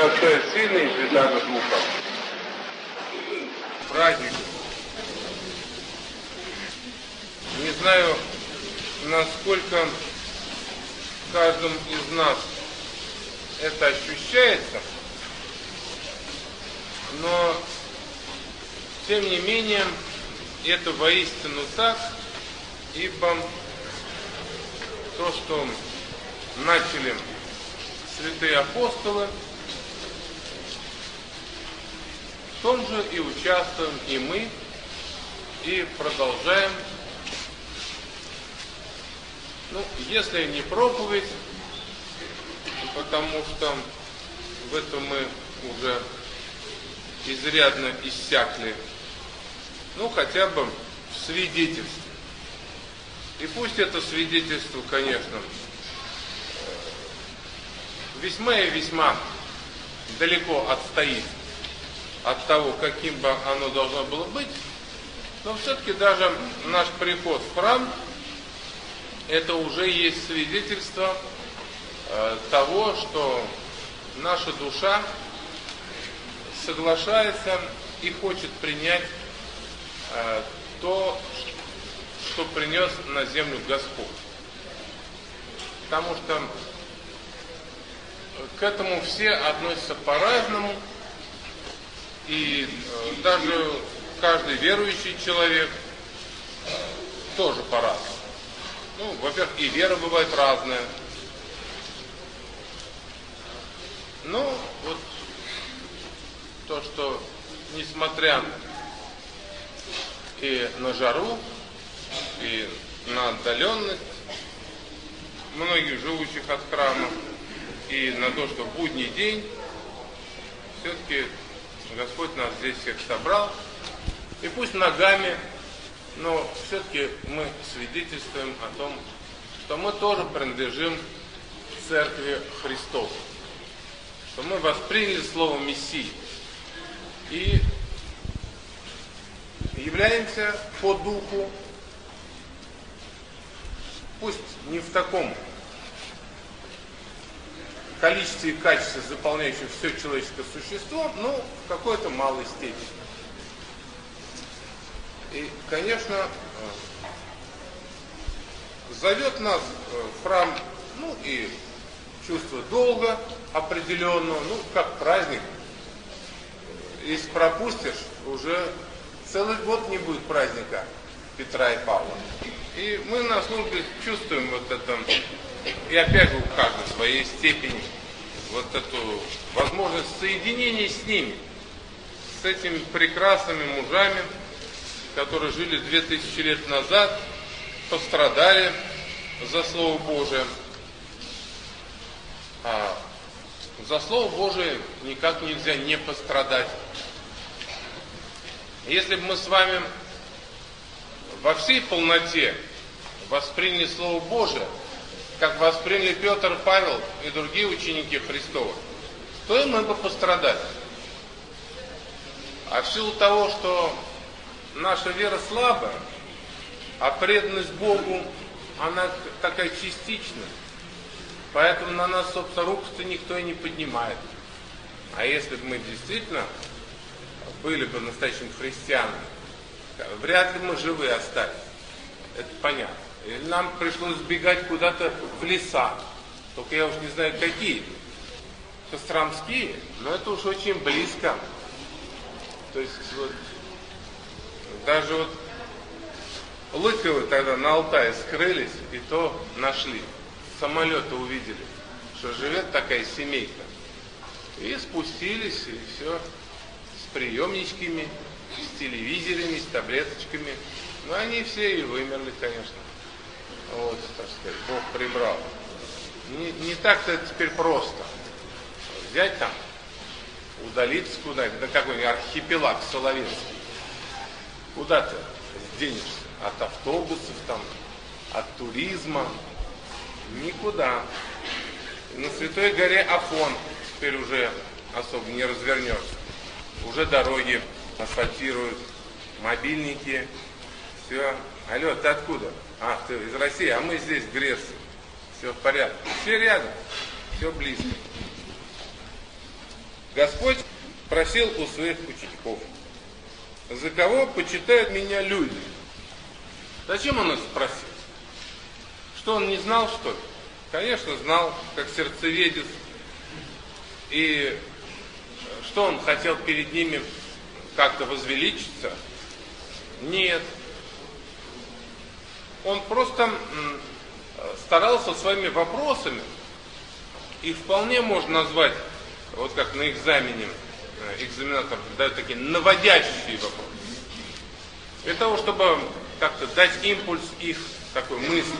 такая сильная передача духа. Праздник. Не знаю, насколько каждым из нас это ощущается, но тем не менее это воистину так, ибо то, что начали святые апостолы, в том же и участвуем и мы, и продолжаем. Ну, если не проповедь, потому что в этом мы уже изрядно иссякли, ну, хотя бы в свидетельстве. И пусть это свидетельство, конечно, весьма и весьма далеко отстоит от того, каким бы оно должно было быть, но все-таки даже наш приход в храм — это уже есть свидетельство того, что наша душа соглашается и хочет принять то, что принес на землю Господь. Потому что к этому все относятся по-разному, и даже каждый верующий человек тоже по-разному. Ну, во-первых, и вера бывает разная. Ну, вот то, что несмотря и на жару, и на отдаленность многих живущих от храма, и на то, что в будний день все-таки Господь нас здесь всех собрал. И пусть ногами, но все-таки мы свидетельствуем о том, что мы тоже принадлежим к Церкви Христовой, что мы восприняли Слово Мессии и являемся по духу, пусть не в таком количестве и качестве, заполняющем все человеческое существо, но в какой-то малой степени. И, конечно, зовет нас в храм, ну, и чувство долга определенного, ну, как праздник. Если пропустишь, уже целый год не будет праздника Петра и Павла. И мы на службе чувствуем вот это, и опять же у каждого в своей степени, вот эту возможность соединения с ними, с этими прекрасными мужами, которые жили 2000 лет назад, пострадали за Слово Божие. А за Слово Божие никак нельзя не пострадать. Если бы мы с вами во всей полноте восприняли Слово Божие, как восприняли Петр, Павел и другие ученики Христовы, то и мы бы пострадали. А в силу того, что наша вера слабая, а преданность Богу, она такая частичная, поэтому на нас, собственно, руку-то никто и не поднимает. А если бы мы действительно были бы настоящими христианами, вряд ли мы живые остались. Это понятно. Или нам пришлось сбегать куда-то в леса. Только я уж не знаю, какие. Костромские, но это уж очень близко. То есть вот даже вот Лыковы тогда на Алтае скрылись, и то нашли. Самолеты увидели, что живет такая семейка. И спустились, и все с приемничками, с телевизорами, с таблеточками. Ну, они все и вымерли, конечно. Вот, так сказать, Бог прибрал. Не так-то это теперь просто. Взять там, удалиться куда-нибудь, на какой-нибудь архипелаг Соловецкий. Куда ты денешься? От автобусов, там, от туризма? Никуда. И на Святой горе Афон теперь уже особо не развернешься. Уже дороги асфальтируют, мобильники, все. Алло, ты откуда? А, ты из России, а мы здесь, в Греции. Все в порядке. Все рядом, все близко. Господь спросил у своих учеников: за кого почитают меня люди? Зачем он их спросил? Что, он не знал, что ли? Конечно, знал, как сердцеведец. И что, он хотел перед ними как-то возвеличиться? Нет. Он просто старался своими вопросами, их вполне можно назвать, вот как на экзамене, экзаменатор дает такие наводящие вопросы. Для того, чтобы как-то дать импульс их такой мысли.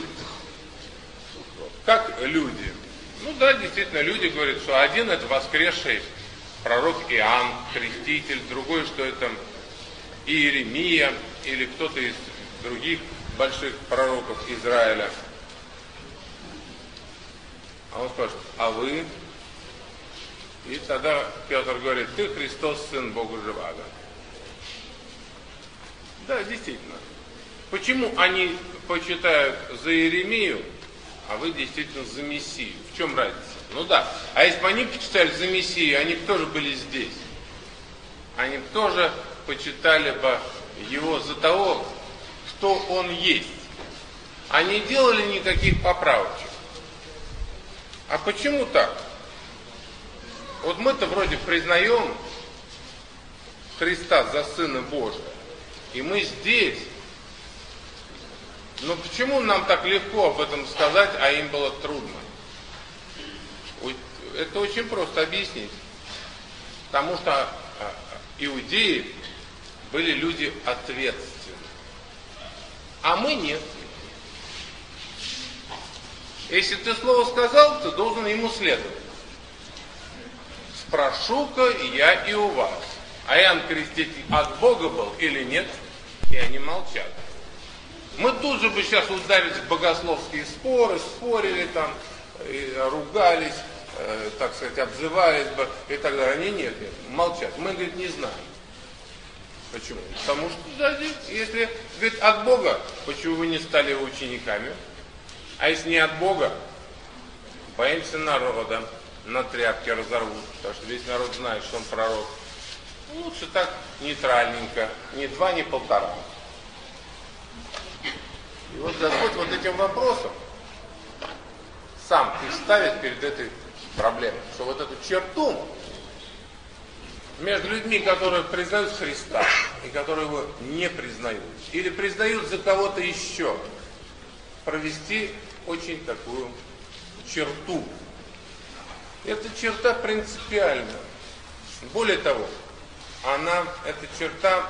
Как люди? Ну да, действительно, люди говорят, что один это воскресший пророк Иоанн, креститель, другой, что это Иеремия или кто-то из других больших пророков Израиля. А он спрашивает: а вы? И тогда Петр говорит: ты Христос, Сын Бога Живаго. Да, действительно. Почему они почитают за Иеремию, а вы действительно за Мессию? В чем разница? Ну да, а если бы они почитали за Мессию, они бы тоже были здесь. Они бы тоже почитали бы его за того, кто он есть. А не делали никаких поправочек. А почему так? Вот мы-то вроде признаем Христа за Сына Божия, и мы здесь. Но почему нам так легко об этом сказать, а им было трудно? Это очень просто объяснить. Потому что иудеи были люди ответственны, а мы нет. Если ты слово сказал, ты должен ему следовать. Спрошу-ка я и у вас: а Иоанн Креститель от Бога был или нет? И они молчат. Мы тут же бы сейчас ударились в богословские споры, спорили там, и ругались, так сказать, обзывались бы и так далее. Они нет, молчат. Мы, говорит, не знаем. Почему? Потому что, да, если, говорит, от Бога, почему вы не стали его учениками? А если не от Бога, боимся народа, на тряпке разорвут, потому что весь народ знает, что он пророк. Лучше так нейтральненько, ни 2, ни 1,5. И вот Господь вот этим вопросом сам и ставит перед этой проблемой, что вот эту черту между людьми, которые признают Христа и которые его не признают, или признают за кого-то еще, провести очень такую черту. Эта черта принципиальна. Более того, эта черта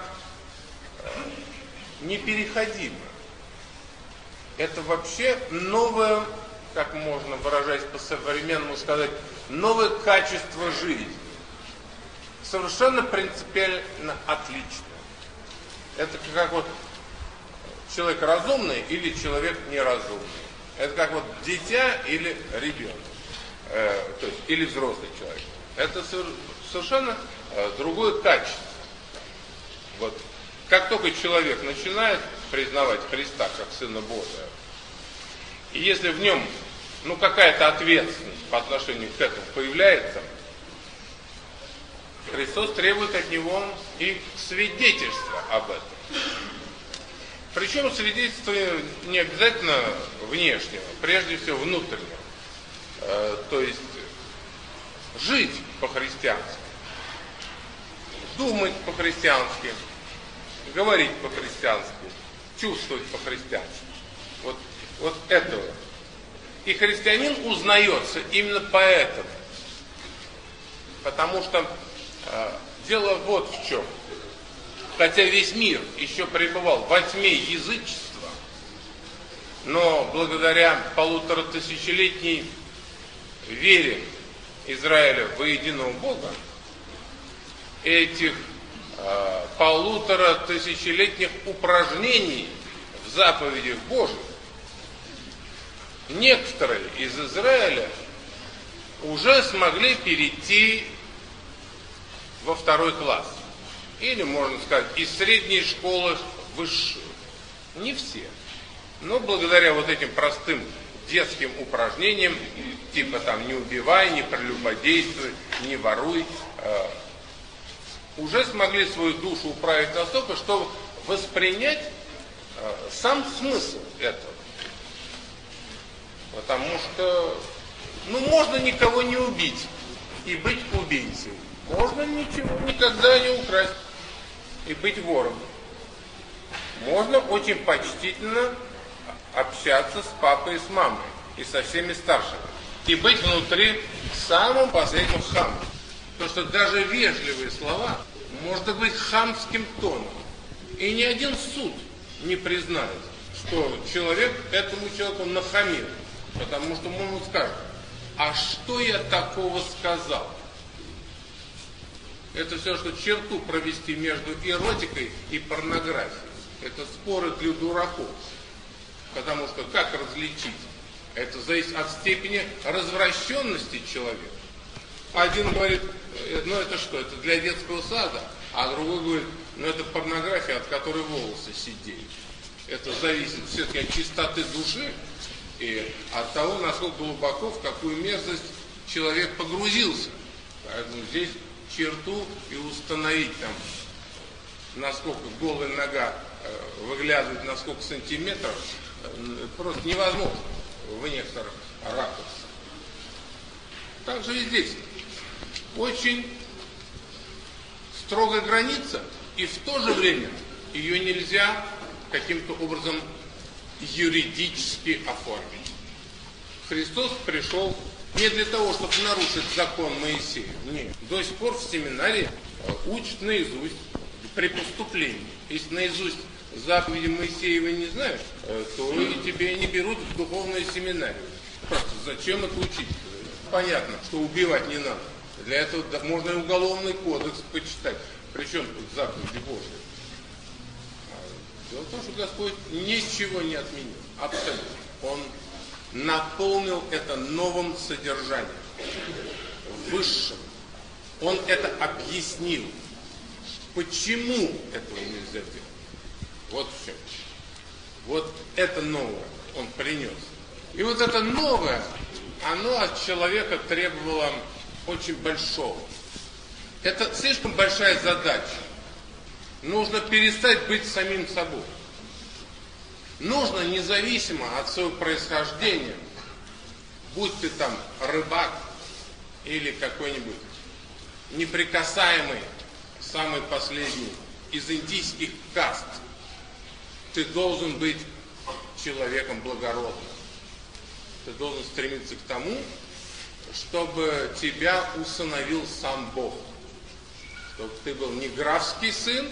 непереходима. Это вообще новое, как можно выражаясь по-современному сказать, новое качество жизни. Совершенно принципиально отличное. Это как вот человек разумный или человек неразумный. Это как вот дитя или ребенок. То есть, или взрослый человек. Это совершенно другое качество. Вот. Как только человек начинает признавать Христа как Сына Божия, и если в нем какая-то ответственность по отношению к этому появляется, Христос требует от него и свидетельства об этом. Причем свидетельство не обязательно внешнего, прежде всего внутреннего. То есть жить по-христиански, думать по-христиански, говорить по-христиански, чувствовать по-христиански. Вот этого. И христианин узнается именно поэтому. Потому что дело вот в чем. Хотя весь мир еще пребывал во тьме язычества, но благодаря 1500-летней вере Израиля во единого Бога, этих 1500-летних упражнений в заповедях Божьих, некоторые из Израиля уже смогли перейти во 2 класс. Или, можно сказать, из средней школы в высшую. Не все. Но благодаря вот этим простым детским упражнениям, типа там не убивай, не прелюбодействуй, не воруй, уже смогли свою душу управить настолько, чтобы воспринять сам смысл этого. Потому что, можно никого не убить и быть убийцей. Можно ничего никогда не украсть и быть вором. Можно очень почтительно общаться с папой и с мамой, и со всеми старшими. И быть внутри самым последним хамом. Потому что даже вежливые слова можно быть хамским тоном. И ни один суд не признает, что человек этому человеку нахамил. Потому что он скажет, а что я такого сказал? Это все, что черту провести между эротикой и порнографией. Это споры для дураков. Потому что как различить? Это зависит от степени развращенности человека. Один говорит, это что, это для детского сада, а другой говорит, это порнография, от которой волосы сидеют. Это зависит все-таки от чистоты души и от того, насколько глубоко, в какую мерзость человек погрузился. Поэтому здесь черту и установить там, насколько голая нога выглядывает на сколько сантиметров, просто невозможно в некоторых ракурсах. Так же и здесь. Очень строгая граница, и в то же время ее нельзя каким-то образом юридически оформить. Христос пришел не для того, чтобы нарушить закон Моисея. Нет. До сих пор в семинарии учат наизусть при поступлении. Если наизусть заповеди Моисеева не знаешь, то и тебя не берут в духовную семинарию. Просто зачем это учить? Понятно, что убивать не надо. Для этого можно и уголовный кодекс почитать. Причем тут заповеди Божьи. Дело в том, что Господь ничего не отменил. Абсолютно. Он наполнил это новым содержанием. Высшим. Он это объяснил. Почему этого нельзя делать? Вот в чем. Вот это новое он принес. И вот это новое, оно от человека требовало очень большого. Это слишком большая задача. Нужно перестать быть самим собой. Нужно независимо от своего происхождения, будь ты там рыбак или какой-нибудь неприкасаемый, самый последний из индийских каст, ты должен быть человеком благородным. Ты должен стремиться к тому, чтобы тебя усыновил сам Бог. Чтобы ты был не графский сын,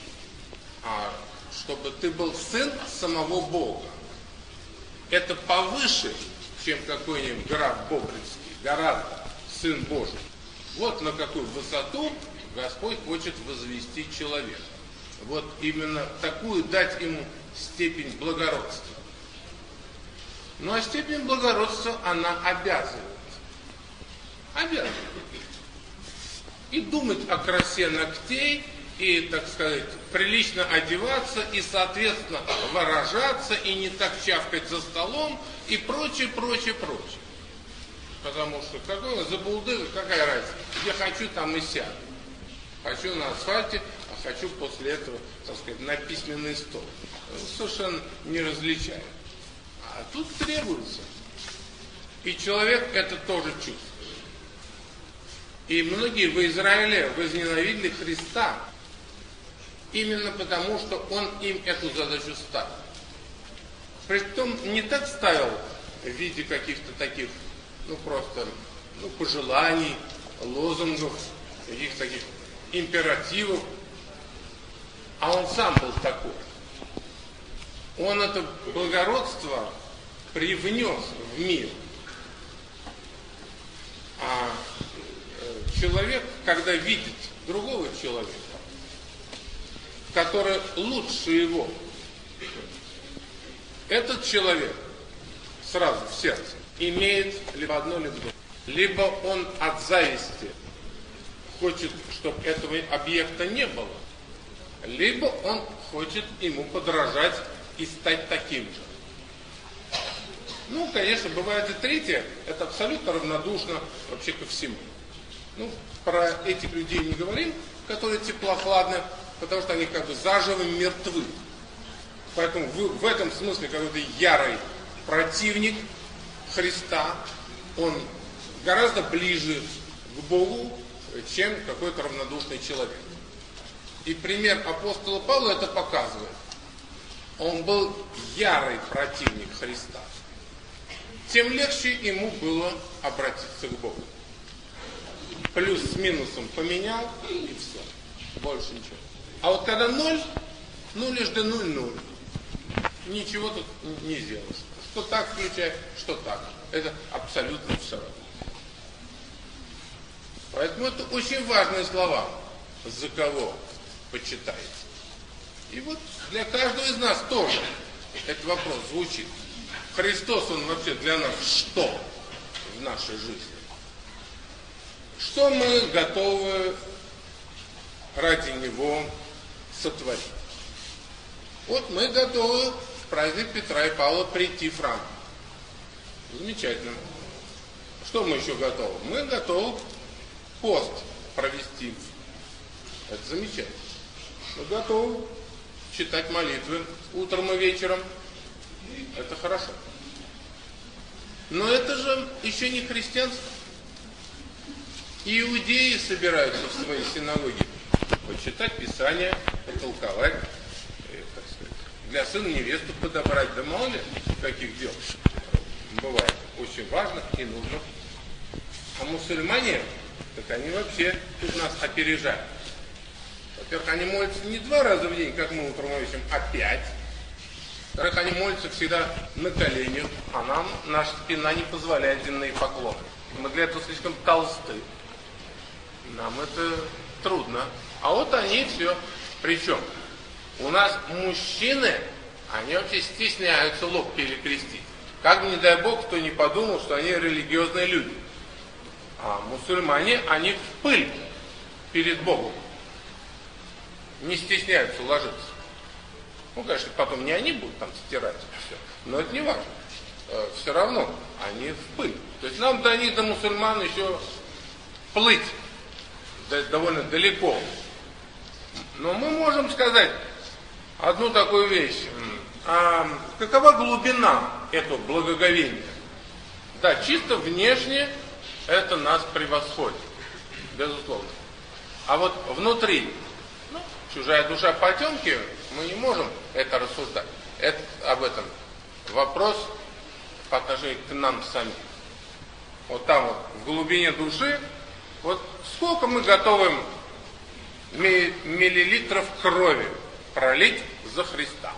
а чтобы ты был сын самого Бога. Это повыше, чем какой-нибудь граф Бобринский, гораздо сын Божий. Вот на какую высоту Господь хочет возвести человека. Вот именно такую дать ему степень благородства. Ну а степень благородства, она обязывает. Обязывает. И думать о красе ногтей, и, так сказать, прилично одеваться, и, соответственно, выражаться, и не так чавкать за столом, и прочее, прочее, прочее. Потому что какой забулдыга, какая разница? Где хочу, там и сяду. Хочу на асфальте, а хочу после этого, так сказать, на письменный стол. Совершенно не различаю. А тут требуется. И человек это тоже чувствует. И многие в Израиле возненавидели Христа именно потому, что Он им эту задачу ставил. Притом не так ставил в виде каких-то таких, просто пожеланий, лозунгов, каких-то таких императивов, а Он сам был такой. Он это благородство привнес в мир. А человек, когда видит другого человека, который лучше его, этот человек сразу в сердце имеет либо одно, либо другое. Либо он от зависти хочет, чтобы этого объекта не было, либо он хочет ему подражать и стать таким же. Ну, конечно, бывает и третье, это абсолютно равнодушно вообще ко всему. Ну, про этих людей не говорим, которые теплохладны, потому что они как бы заживо мертвы. Поэтому в этом смысле какой-то ярый противник Христа, он гораздо ближе к Богу, чем какой-то равнодушный человек. И пример апостола Павла это показывает. Он был ярый противник Христа. Тем легче ему было обратиться к Богу. Плюс с минусом поменял, и все. Больше ничего. А вот когда ноль, ну лишь до 0,0. Ничего тут не сделаешь. Что так включай, что так. Это абсолютно все равно. Поэтому это очень важные слова. За кого почитаете. И вот для каждого из нас тоже этот вопрос звучит. Христос, он вообще для нас что в нашей жизни? Что мы готовы ради Него сотворить? Вот мы готовы в праздник Петра и Павла прийти в храм. Замечательно. Что мы еще готовы? Мы готовы пост провести. Это замечательно. Мы готовы читать молитвы утром и вечером. Это хорошо. Но это же еще не христианство. Иудеи собираются в своей синагоге почитать Писание, потолковать, так сказать, для сына невесту подобрать. Да мало ли каких дел бывает очень важных и нужных. А мусульмане, так они вообще тут нас опережают. Во-первых, они молятся не 2 раза в день, как мы утром и вечером, а 5. Во-вторых, они молятся всегда на коленях, а нам наша спина не позволяет земные поклоны. Мы для этого слишком толсты. Нам это трудно. А вот они все. Причем у нас мужчины, они вообще стесняются лоб перекрестить. Как бы, не дай Бог, кто не подумал, что они религиозные люди. А мусульмане, они в пыль перед Богом. Не стесняются ложиться. Ну, конечно, потом не они будут там стирать все, но это не важно. Все равно они в пыль. То есть нам до них, до мусульман, еще плыть довольно далеко. Но мы можем сказать одну такую вещь. А какова глубина этого благоговения? Да, чисто внешне это нас превосходит, безусловно. А вот внутри, чужая душа потемки, мы не можем это рассуждать. Это об этом вопрос по отношению к нам самим. Вот там вот, в глубине души, вот сколько мы готовы миллилитров крови пролить за Христа.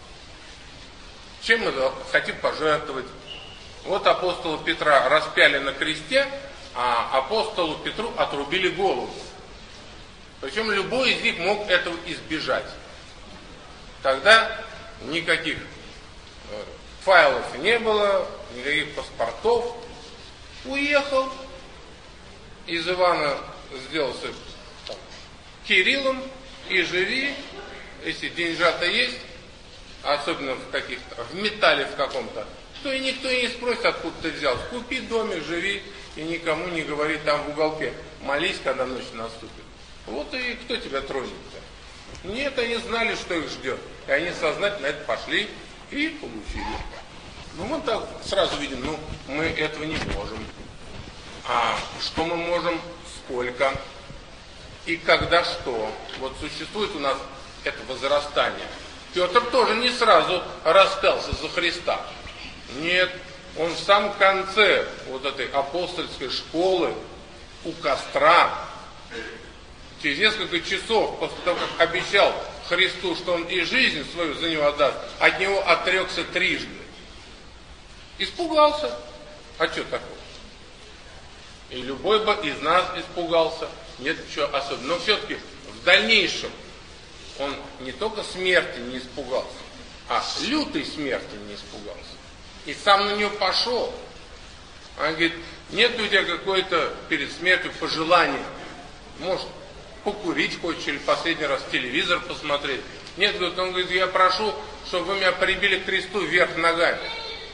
Чем мы хотим пожертвовать? Вот апостола Петра распяли на кресте, а апостолу Петру отрубили голову. Причем любой из них мог этого избежать. Тогда никаких файлов не было, никаких паспортов. Уехал, из Ивана сделался там Кириллом, и живи, если деньжата есть, особенно в каких-то, в металле в каком-то, то и никто и не спросит, откуда ты взял. Купи домик, живи, и никому не говори там в уголке. Молись, когда ночь наступит. Вот и кто тебя тронет-то? Нет, они знали, что их ждет. И они сознательно это пошли и получили. Ну, мы так сразу видим, ну, мы этого не можем. А что мы можем, сколько и когда что. Вот существует у нас это возрастание. Петр тоже не сразу распялся за Христа. Нет, он в самом конце вот этой апостольской школы у костра, через несколько часов после того, как обещал Христу, что он и жизнь свою за него отдаст, от него отрекся трижды. Испугался. А что такое? И любой бы из нас испугался. Нет ничего особенного. Но все-таки в дальнейшем он не только смерти не испугался, а лютой смерти не испугался. И сам на нее пошел. Он говорит, нет у тебя какое-то перед смертью пожелание? Может, покурить хочешь или последний раз телевизор посмотреть? Нет, говорит, он говорит, я прошу, чтобы вы меня прибили к кресту вверх ногами.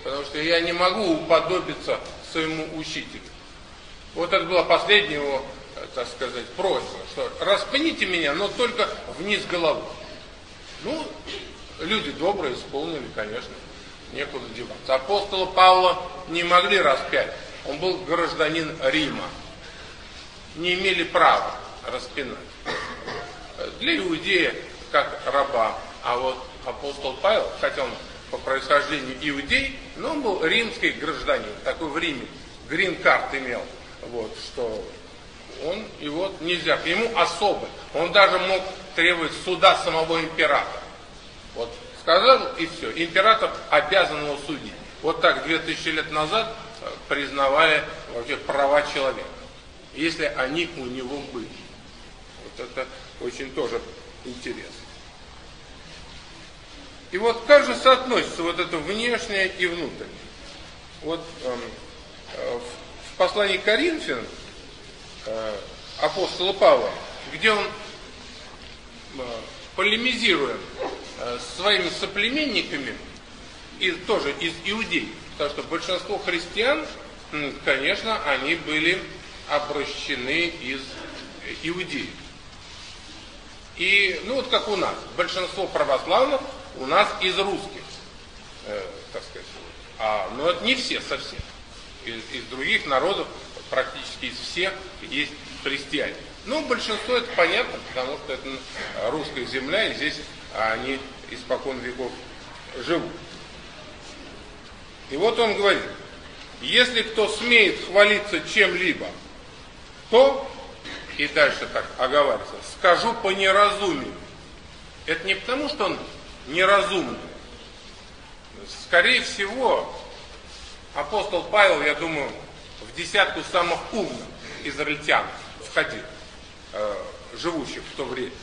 потому что я не могу уподобиться своему учителю. Вот это была последняя его, так сказать, просьба, что распните меня, но только вниз головы. Ну, люди добрые исполнили, конечно, некуда деваться. Апостола Павла не могли распять, он был гражданин Рима, не имели права распинать. Для иудея как раба, а вот апостол Павел, хотя он по происхождению иудей, но он был римский гражданин, такой в Риме, грин-карт имел. Вот, что он, и вот нельзя, ему особо, он даже мог требовать суда самого императора. Вот сказал и все, император обязан его судить. Вот так 2000 лет назад признавали вообще права человека, если они у него были. Вот это очень тоже интересно. И вот как же соотносится вот это внешнее и внутреннее? Вот в послании к Коринфянам апостола Павла, где он, полемизируя с своими соплеменниками, и тоже из иудей, потому что большинство христиан, конечно, они были обращены из иудеев. И, ну вот как у нас, большинство православных у нас из русских, так сказать, но это не все совсем. Из других народов, практически из всех, есть христиане. Но большинство это понятно, потому что это русская земля, и здесь они испокон веков живут. И вот он говорит, если кто смеет хвалиться чем-либо, то, и дальше так оговаривается, скажу по неразумию. Это не потому, что он неразумный. Скорее всего, апостол Павел, я думаю, в десятку самых умных израильтян входил, живущих в то время.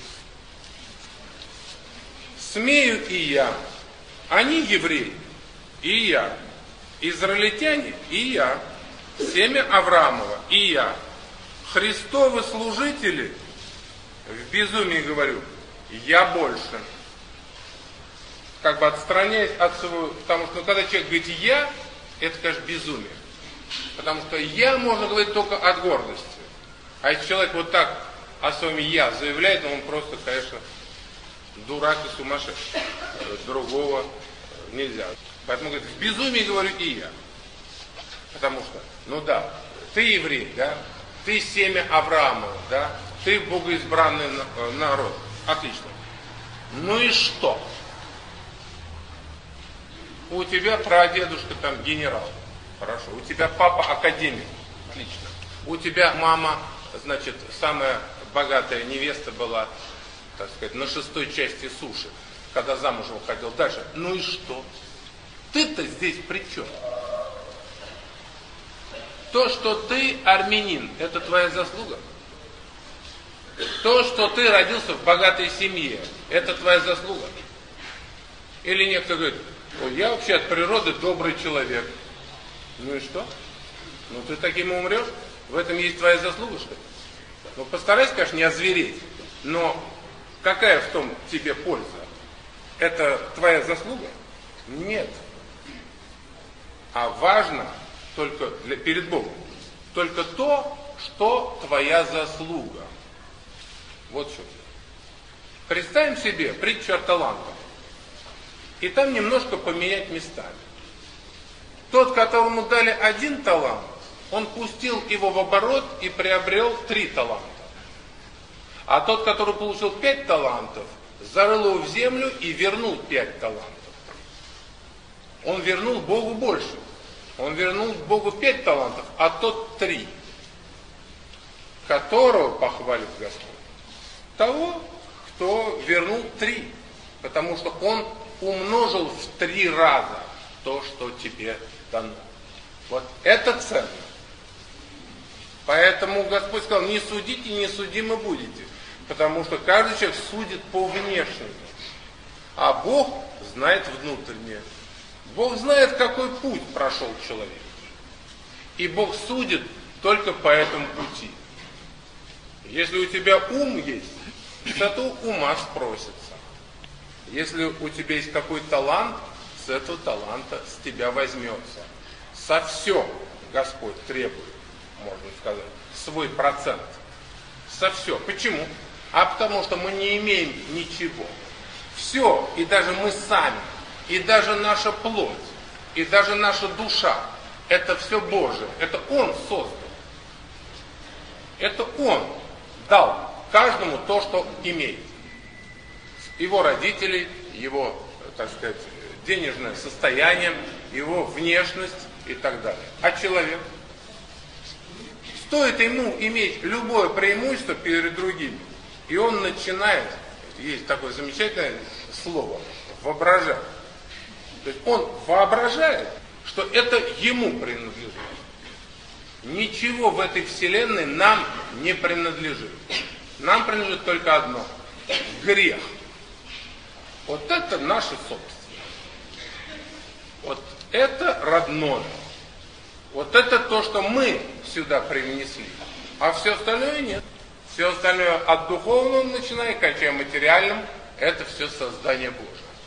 Смею и я, они евреи, и я, израильтяне, и я, семя Авраамова, и я, Христовы служители, в безумии говорю, я больше. Как бы отстраняясь от своего, потому что когда человек говорит «я», это, конечно, безумие. Потому что «я» можно говорить только от гордости. А если человек вот так о своем «я» заявляет, он просто, конечно, дурак и сумасшедший. Другого нельзя. Поэтому говорит, в безумии говорю и я. Потому что, ну да, ты еврей, да, ты семя Авраамова, да, ты богоизбранный народ. Отлично. Ну и что? У тебя прадедушка там генерал. Хорошо. У тебя папа академик. Отлично. У тебя мама, значит, самая богатая невеста была, так сказать, на 6-й части суши, когда замуж выходил. Дальше. Ну и что? Ты-то здесь при чем? То, что ты армянин, это твоя заслуга? То, что ты родился в богатой семье, это твоя заслуга? Или некто говорит, ой, я вообще от природы добрый человек. Ну и что? Ну ты таким умрешь? В этом есть твоя заслуга, что ли? Ну постарайся, конечно, не озвереть. Но какая в том тебе польза? Это твоя заслуга? Нет. А важно только перед Богом. Только то, что твоя заслуга. Вот что. Представим себе притчу о талантах. И там немножко поменять местами. Тот, которому дали 1 талант, он пустил его в оборот и приобрел 3 таланта. А тот, который получил 5 талантов, зарыл его в землю и вернул 5 талантов. Он вернул Богу больше. Он вернул Богу 5 талантов, а тот 3. Которого похвалит Господь? Того, кто вернул 3. Потому что он умножил в 3 раза то, что тебе дано. Вот это ценно. Поэтому Господь сказал, не судите, не судимы будете. Потому что каждый человек судит по внешнему. А Бог знает внутреннее. Бог знает, какой путь прошел человек. И Бог судит только по этому пути. Если у тебя ум есть, с этого ума спросится. Если у тебя есть какой-то талант, с этого таланта с тебя возьмется. Со все Господь требует, можно сказать, свой процент. Со все. Почему? А потому что мы не имеем ничего. Все, и даже мы сами, и даже наша плоть, и даже наша душа, это все Божие. Это Он создал. Это Он дал каждому то, что имеет. Его родителей, его, так сказать, денежное состояние, его внешность и так далее. А человек? Стоит ему иметь любое преимущество перед другими, и он начинает, есть такое замечательное слово, воображать. То есть он воображает, что это ему принадлежит. Ничего в этой вселенной нам не принадлежит. Нам принадлежит только одно – грех. Вот это наше собственное. Вот это родное. Вот это то, что мы сюда привнесли. А все остальное нет. Все остальное от духовного начиная, кончая материальным, это все создание Божие.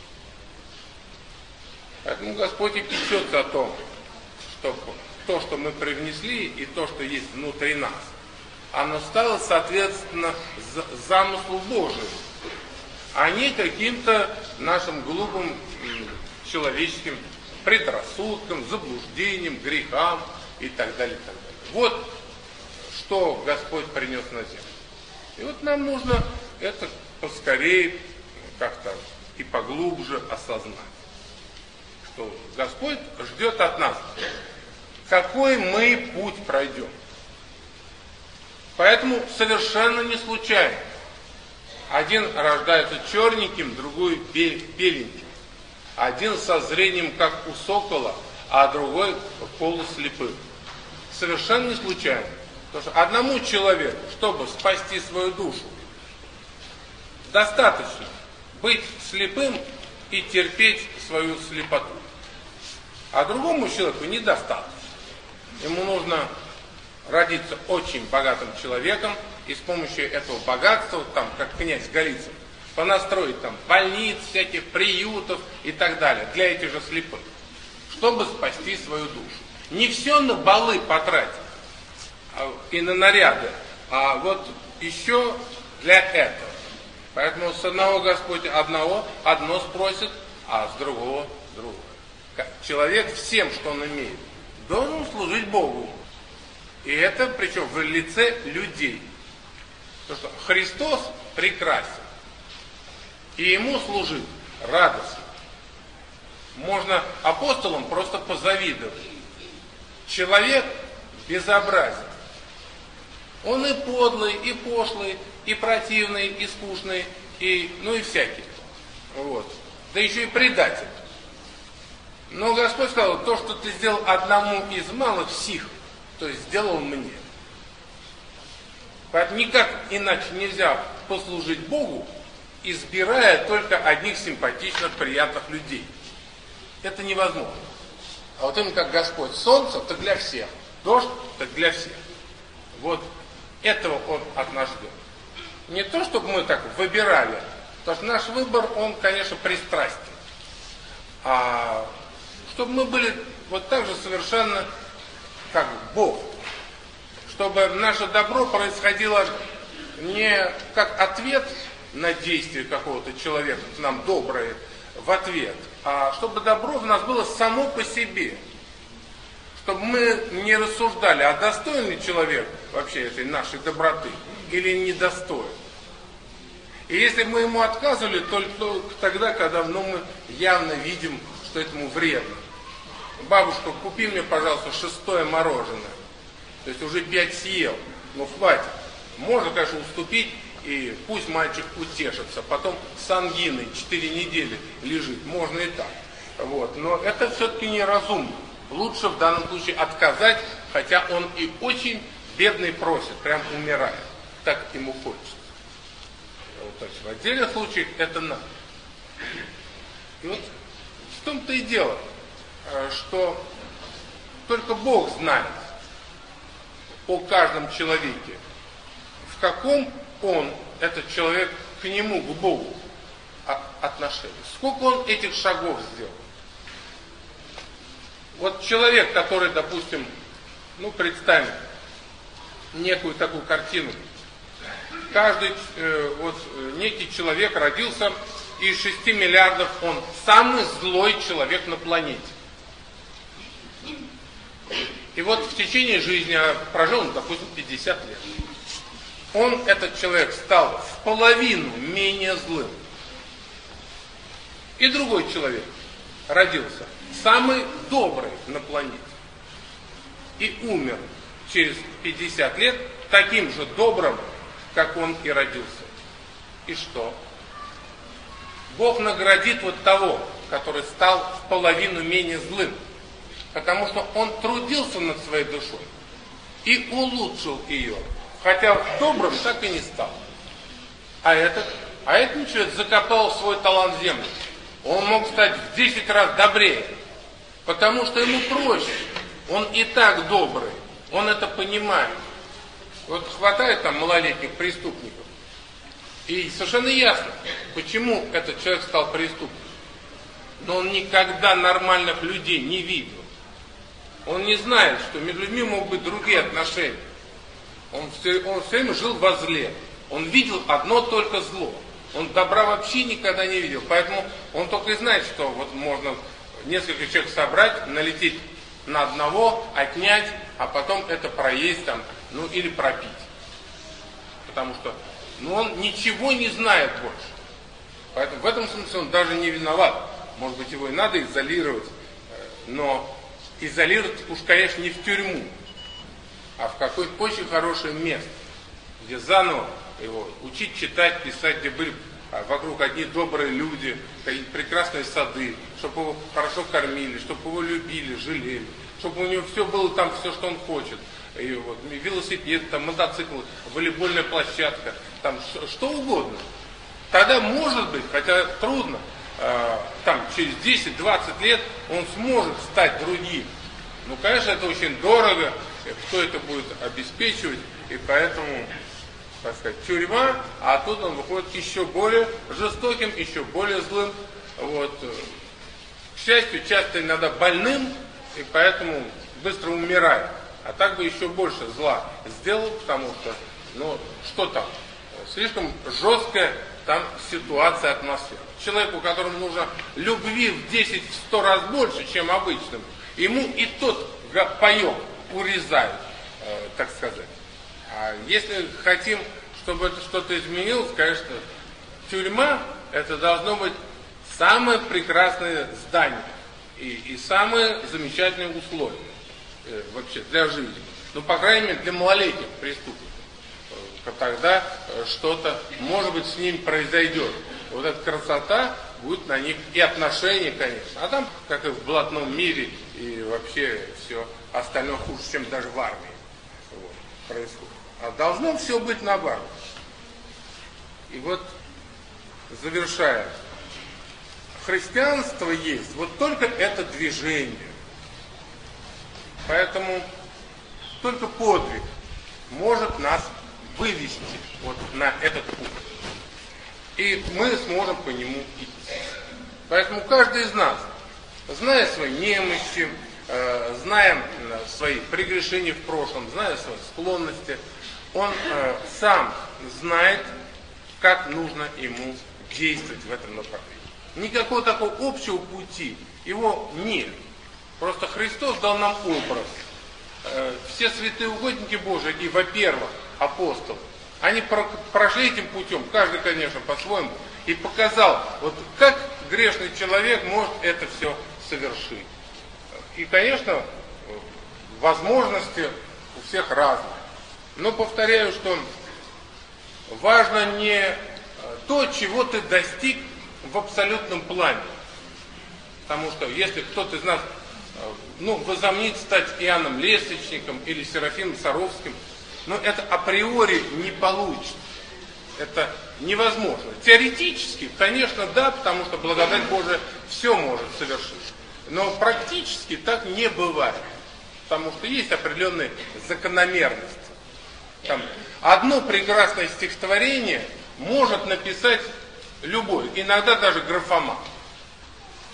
Поэтому Господь и печется о том, чтобы то, что мы привнесли, и то, что есть внутри нас, оно стало, соответственно, замыслу Божию, а не каким-то нашим глупым человеческим предрассудкам, заблуждениям, грехам и так далее, и так далее. Вот что Господь принес на землю. И вот нам нужно это поскорее как-то и поглубже осознать, что Господь ждет от нас, какой мы путь пройдем. Поэтому совершенно не случайно. Один рождается черненьким, другой беленьким. Один со зрением, как у сокола, а другой полуслепым. Совершенно не случайно. Потому что одному человеку, чтобы спасти свою душу, достаточно быть слепым и терпеть свою слепоту. А другому человеку недостаточно. Ему нужно родиться очень богатым человеком и с помощью этого богатства, там, как князь Голицын, понастроить там больниц, всяких приютов и так далее для этих же слепых, чтобы спасти свою душу. Не все на балы потратить и на наряды, а вот еще для этого. Поэтому с одного Господь одно спросит, а с другого другое. Человек всем, что он имеет, должен служить Богу. И это причем в лице людей. Потому что Христос прекрасен. И Ему служить радостно. Можно апостолам просто позавидовать. Человек безобразен. Он и подлый, и пошлый, и противный, и скучный, и всякий. Вот. Да еще и предатель. Но Господь сказал, то, что ты сделал одному из малых сих, то есть сделал мне. Поэтому никак иначе нельзя послужить Богу, избирая только одних симпатичных, приятных людей. Это невозможно. А вот именно как Господь солнце, так для всех. Дождь, так для всех. Вот этого Он от нас ждет. Не то, чтобы мы так выбирали, потому что наш выбор, он, конечно, пристрастен. А чтобы мы были вот так же совершенно как Бог. Чтобы наше добро происходило не как ответ на действие какого-то человека, нам доброе в ответ, а чтобы добро в нас было само по себе. Чтобы мы не рассуждали, а достоин ли человек вообще этой нашей доброты или недостоин. И если мы ему отказывали, только тогда, когда мы явно видим, что этому вредно. Бабушка, купи мне, пожалуйста, 6-е мороженое. То есть уже 5 съел. Ну хватит. Можно, конечно, уступить, и пусть мальчик утешится. Потом с ангиной 4 недели лежит. Можно и так. Вот. Но это все-таки неразумно. Лучше в данном случае отказать, хотя он и очень бедный просит, прям умирает. Так ему хочется. Вот, то есть в отдельных случаях это надо. И вот в том-то и дело, что только Бог знает о каждом человеке, в каком он, этот человек, к нему, к Богу отношении. Сколько он этих шагов сделал. Вот человек, который, допустим, представим некую такую картину. Некий человек родился, из 6 миллиардов он самый злой человек на планете. И вот в течение жизни прожил, допустим, 50 лет. Этот человек, стал в половину менее злым. И другой человек родился, самый добрый на планете. И умер через 50 лет таким же добрым, как он и родился. И что? Бог наградит вот того, который стал в половину менее злым. Потому что он трудился над своей душой и улучшил ее. Хотя добрым так и не стал. А этот человек закопал свой талант в землю. Он мог стать в 10 раз добрее. Потому что ему проще. Он и так добрый. Он это понимает. Вот хватает там малолетних преступников. И совершенно ясно, почему этот человек стал преступником. Но он никогда нормальных людей не видел. Он не знает, что между людьми могут быть другие отношения. Он все время жил во зле. Он видел одно только зло. Он добра вообще никогда не видел. Поэтому он только и знает, что вот можно несколько человек собрать, налететь на одного, отнять, а потом это проесть там, или пропить. Потому что он ничего не знает больше. Поэтому в этом смысле он даже не виноват. Может быть, его и надо изолировать, но изолировать уж, конечно, не в тюрьму, а в какое-то очень хорошее место, где заново его учить читать, писать, где были вокруг одни добрые люди, прекрасные сады, чтобы его хорошо кормили, чтобы его любили, жалели, чтобы у него все было там, все, что он хочет. И вот, велосипед, там, мотоцикл, волейбольная площадка, там что угодно. Тогда, может быть, хотя трудно, через 10-20 лет он сможет стать другим. Конечно, это очень дорого, кто это будет обеспечивать, и поэтому, так сказать, тюрьма, а тут он выходит еще более жестоким, еще более злым. К счастью, часто иногда больным, и поэтому быстро умирает. А так бы еще больше зла сделал, потому что, что там, слишком жесткая там ситуация, атмосфера. Человеку, которому нужно любви в 10-100 раз больше, чем обычному, ему и тот паек урезают, так сказать. А если хотим, чтобы это что-то изменилось, конечно, тюрьма это должно быть самое прекрасное здание и самые замечательные условия вообще для жизни. По крайней мере, для малолетних преступников. Тогда что-то, может быть, с ним произойдет. Вот эта красота будет на них, и отношения, конечно. А там, как и в блатном мире, и вообще все остальное хуже, чем даже в армии происходит. А должно все быть наоборот. И завершая, христианство есть вот только это движение. Поэтому только подвиг может нас вывести на этот путь. И мы сможем по нему идти. Поэтому каждый из нас, зная свои немощи, зная свои прегрешения в прошлом, зная свои склонности, он сам знает, как нужно ему действовать в этом направлении. Никакого такого общего пути его нет. Просто Христос дал нам образ. Все святые угодники Божии, и, во-первых, апостолы, они прошли этим путем, каждый, конечно, по-своему, и показал, как грешный человек может это все совершить. И, конечно, возможности у всех разные. Но повторяю, что важно не то, чего ты достиг в абсолютном плане. Потому что если кто-то из нас возомнит стать Иоанном Лестничником или Серафимом Саровским, это априори не получится. Это невозможно. Теоретически, конечно, да, потому что благодать Божия все может совершить. Но практически так не бывает. Потому что есть определенные закономерности. Одно прекрасное стихотворение может написать любой, иногда даже графоман.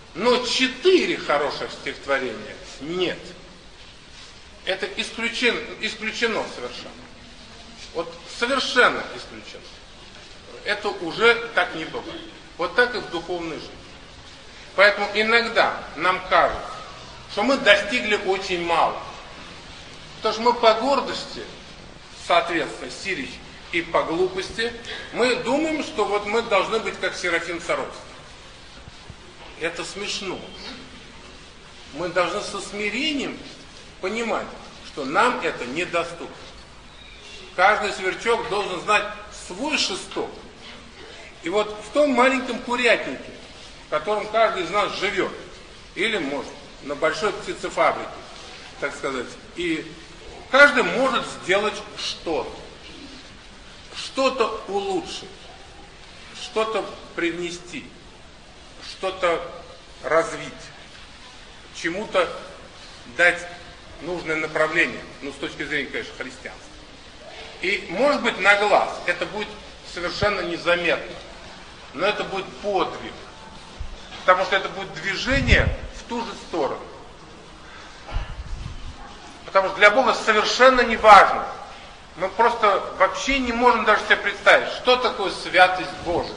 Но 4 хороших стихотворения нет. Это исключено совершенно. Вот совершенно исключено. Это уже так не бывает. Вот так и в духовной жизни. Поэтому иногда нам кажется, что мы достигли очень мало. Потому что мы по гордости, соответственно, Сирич, и по глупости, мы думаем, что вот мы должны быть как Серафим Саровский. Это смешно. Мы должны со смирением понимать, что нам это недоступно. Каждый сверчок должен знать свой шесток. И вот в том маленьком курятнике, в котором каждый из нас живет, или, может, на большой птицефабрике, так сказать, и каждый может сделать что-то. Что-то улучшить, что-то привнести, что-то развить, чему-то дать нужное направление, ну, с точки зрения, конечно, христианства. И, может быть, на глаз это будет совершенно незаметно, но это будет подвиг, потому что это будет движение в ту же сторону. Потому что для Бога совершенно не важно. Мы просто вообще не можем даже себе представить, что такое святость Божия.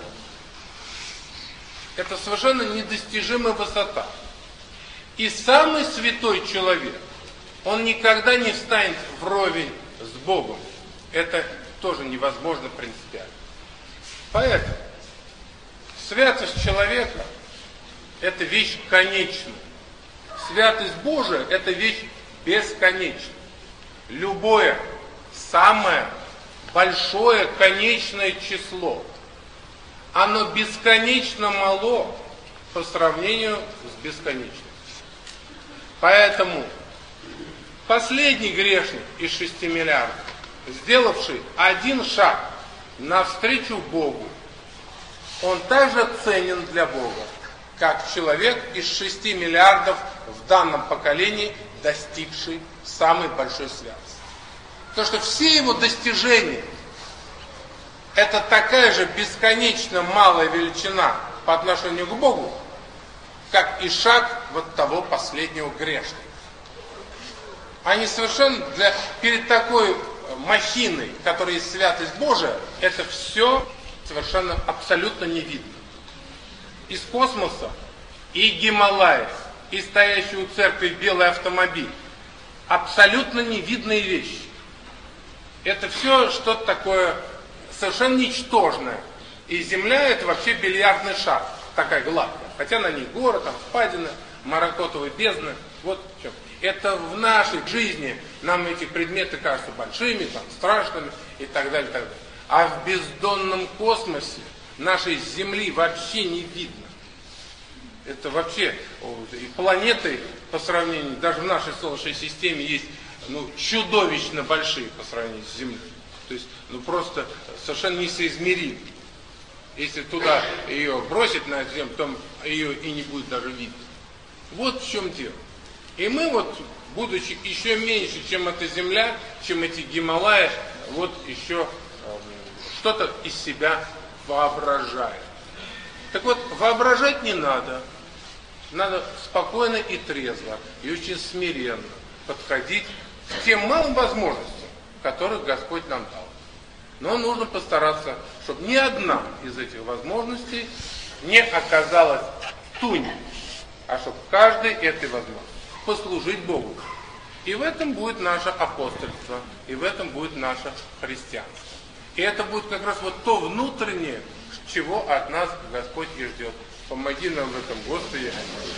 Это совершенно недостижимая высота. И самый святой человек, он никогда не встанет вровень с Богом. Это тоже невозможно принципиально. Поэтому святость человека – это вещь конечная. Святость Божия – это вещь бесконечная. Любое самое большое конечное число, оно бесконечно мало по сравнению с бесконечностью. Поэтому последний грешник из 6 миллиардов, сделавший один шаг навстречу Богу, он также ценен для Бога, как человек из 6 миллиардов в данном поколении, достигший самой большой святости. Потому что все его достижения – это такая же бесконечно малая величина по отношению к Богу, как и шаг вот того последнего грешника. Они совершенно перед такой махиной, которая есть святость Божия, это все совершенно абсолютно не видно. Из космоса и Гималаев, и стоящий у церкви белый автомобиль – абсолютно невидные вещи. Это все что-то такое совершенно ничтожное. И Земля – это вообще бильярдный шар, такая гладкая. Хотя на ней горы, там впадины, маракотовые бездны. Вот в чем. Это в нашей жизни нам эти предметы кажутся большими, там, страшными и так далее, и так далее. А в бездонном космосе нашей Земли вообще не видно. Это вообще и планеты по сравнению, даже в нашей Солнечной системе есть чудовищно большие по сравнению с Землей. То есть, просто совершенно несоизмеримо. Если туда ее бросить на Землю, то ее и не будет даже видно. Вот в чем дело. И мы вот, будучи еще меньше, чем эта Земля, чем эти Гималаи, вот еще что-то из себя воображаем. Так вот, воображать не надо. Надо спокойно и трезво, и очень смиренно подходить к тем малым возможностям, которых Господь нам дал. Но нужно постараться, чтобы ни одна из этих возможностей не оказалась в туне, а чтобы каждой этой возможности послужить Богу. И в этом будет наше апостольство, и в этом будет наше христианство. И это будет как раз вот то внутреннее, чего от нас Господь и ждет. Помоги нам в этом, Господи.